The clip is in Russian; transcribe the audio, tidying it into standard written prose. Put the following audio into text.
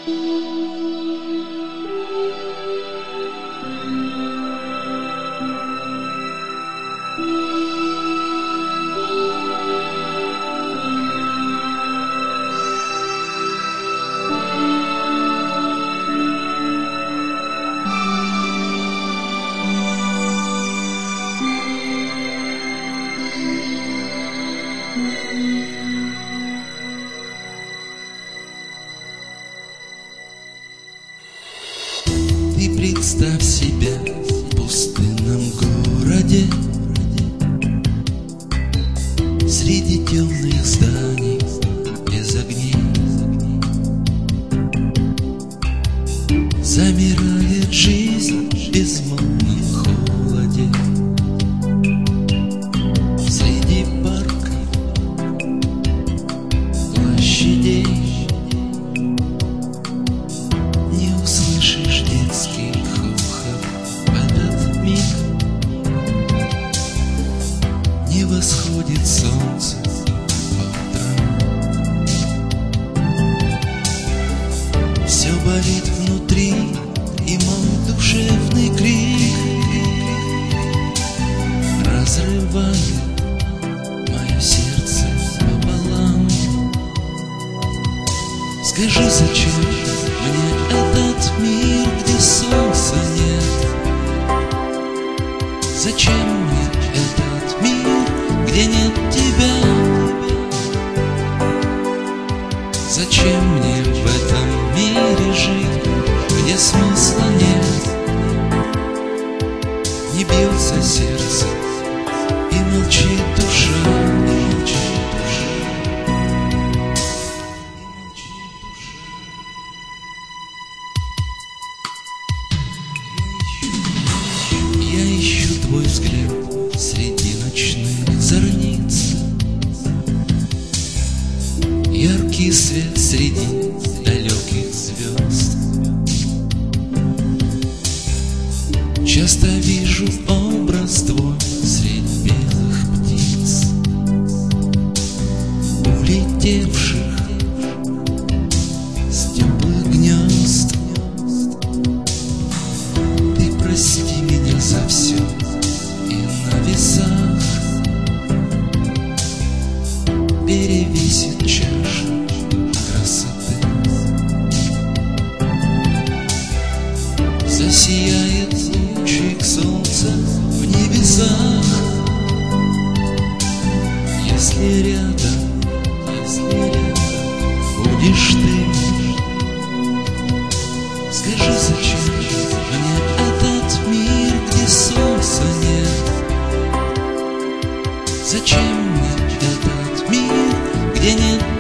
Ты представь себя в пустынном городе, среди темных зданий без огней. Замирает жизнь в безмолвном холоде. Среди парков, площадей не услышишь детский хохот. В этот миг не восходит солнце по утрам. Все болит внутри, и мой душевный крик разрывает мое сердце пополам. Скажи, зачем мне этот мир, где солнца нет? Зачем мне этот мир, где нет тебя? Зачем мне в этом мире жить, где смысла нет? Не бьется сердце и молчит душа, и молчит душа, и молчит душа. Я ищу твой взгляд среди ночных зорниц, яркий свет среди далеких звезд. Часто вижу образ твой средь белых птиц, улетевших с теплых гнезд. Ты прости меня за все, и на весах перевесит чаша красоты. Засияет лучик солнца в небесах, если рядом будешь ты. Скажи, зачем мне этот мир, где солнца нет? Зачем мне этот мир, где нет